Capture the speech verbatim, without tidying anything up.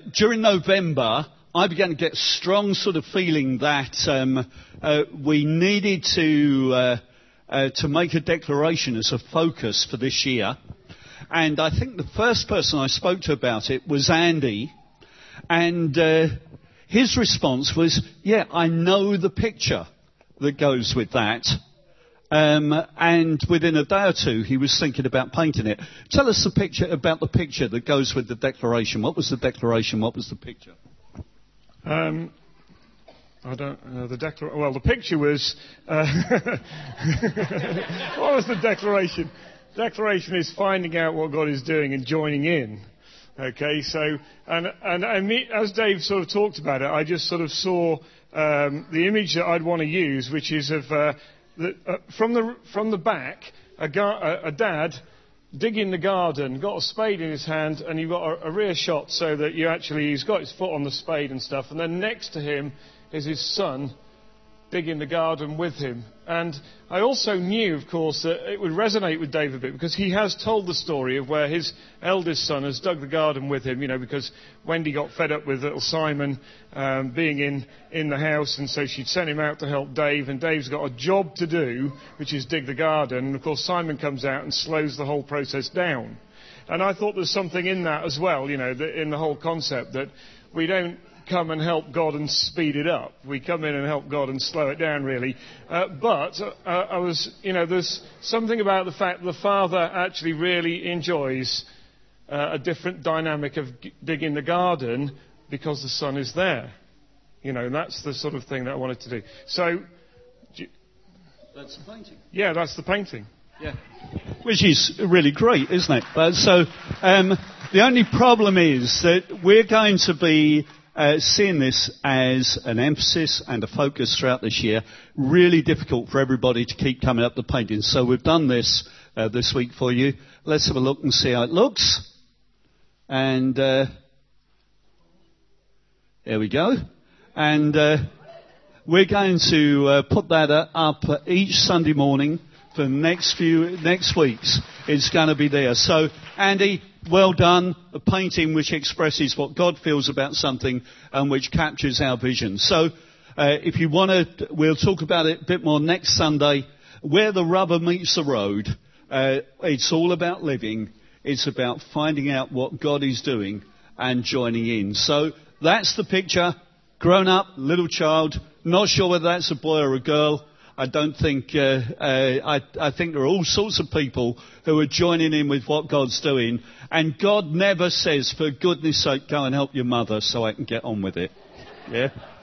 during November, I began to get a strong sort of feeling that um, uh, we needed to uh, uh, to make a declaration as a focus for this year. And I think the first person I spoke to about it was Andy. And uh, his response was, yeah, I know the picture that goes with that. Um, and within a day or two, he was thinking about painting it. Tell us the picture about the picture that goes with the declaration. What was the declaration? What was the picture? Um, I don't know. Uh, the declar- Well, the picture was. Uh, what was the declaration? Declaration is finding out what God is doing and joining in. Okay, so and and, and me, as Dave sort of talked about it, I just sort of saw um, the image that I'd want to use, which is of. Uh, The, uh, from the from the back, a, gar- a, a dad digging the garden, got a spade in his hand, and you've got a, a rear shot so that you actually he's got his foot on the spade and stuff, and then next to him is his son digging the garden with him. And I also knew, of course, that it would resonate with Dave a bit because he has told the story of where his eldest son has dug the garden with him, you know, because Wendy got fed up with little Simon um, being in, in the house, and so she'd sent him out to help Dave, and Dave's got a job to do, which is dig the garden, and of course Simon comes out and slows the whole process down. And I thought there's something in that as well, you know, that in the whole concept that we don't come and help God and speed it up. We come in and help God and slow it down, really. Uh, but uh, I was, you know, there's something about the fact that the father actually really enjoys uh, a different dynamic of g- digging the garden because the son is there. You know, and that's the sort of thing that I wanted to do. So, do you, that's the painting. Yeah, that's the painting. Yeah, which is really great, isn't it? But so um, the only problem is that we're going to be Uh, seeing this as an emphasis and a focus throughout this year. Really difficult for everybody to keep coming up the painting. So we've done this uh, this week for you. Let's have a look and see how it looks. And uh, there we go. And uh, we're going to uh, put that up each Sunday morning for the next few next weeks. It's going to be there. So, Andy, well done. A painting which expresses what God feels about something and which captures our vision. So, uh, if you want to, we'll talk about it a bit more next Sunday. Where the rubber meets the road, uh, it's all about living. It's about finding out what God is doing and joining in. So, that's the picture. Grown up, little child. Not sure whether that's a boy or a girl. I don't think, uh, uh, I, I think there are all sorts of people who are joining in with what God's doing. And God never says, for goodness sake, go and help your mother so I can get on with it. Yeah?